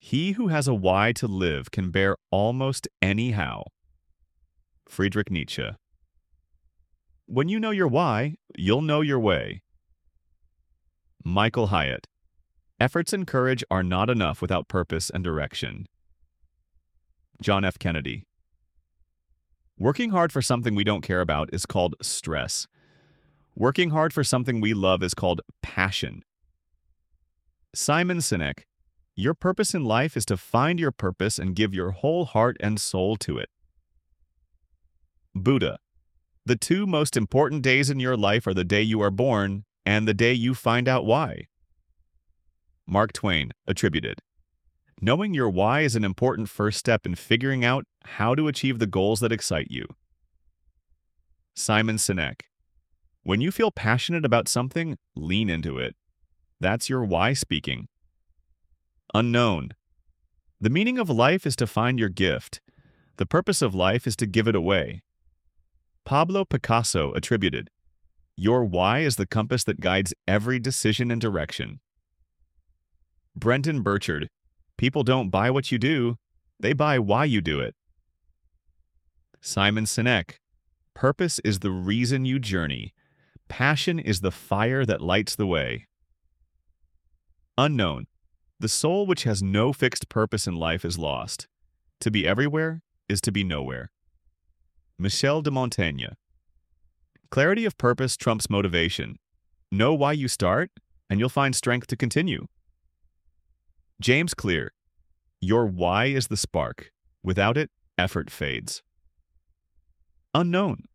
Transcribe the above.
He who has a why to live can bear almost any how. Friedrich Nietzsche. When you know your why, you'll know your way. Michael Hyatt. Efforts and courage are not enough without purpose and direction. John F. Kennedy. Working hard for something we don't care about is called stress. Working hard for something we love is called passion. Simon Sinek. Your purpose in life is to find your purpose and give your whole heart and soul to it. Buddha. The two most important days in your life are the day you are born and the day you find out why. Mark Twain, attributed. Knowing your why is an important first step in figuring out how to achieve the goals that excite you. Simon Sinek. When you feel passionate about something, lean into it. That's your why speaking. Unknown. The meaning of life is to find your gift. The purpose of life is to give it away. Pablo Picasso, attributed. Your why is the compass that guides every decision and direction. Brenton Burchard. People don't buy what you do, they buy why you do it. Simon Sinek. Purpose is the reason you journey. Passion is the fire that lights the way. Unknown. The soul which has no fixed purpose in life is lost. To be everywhere is to be nowhere. Michel de Montaigne. Clarity of purpose trumps motivation. Know why you start, and you'll find strength to continue. James Clear. Your why is the spark. Without it, effort fades. Unknown.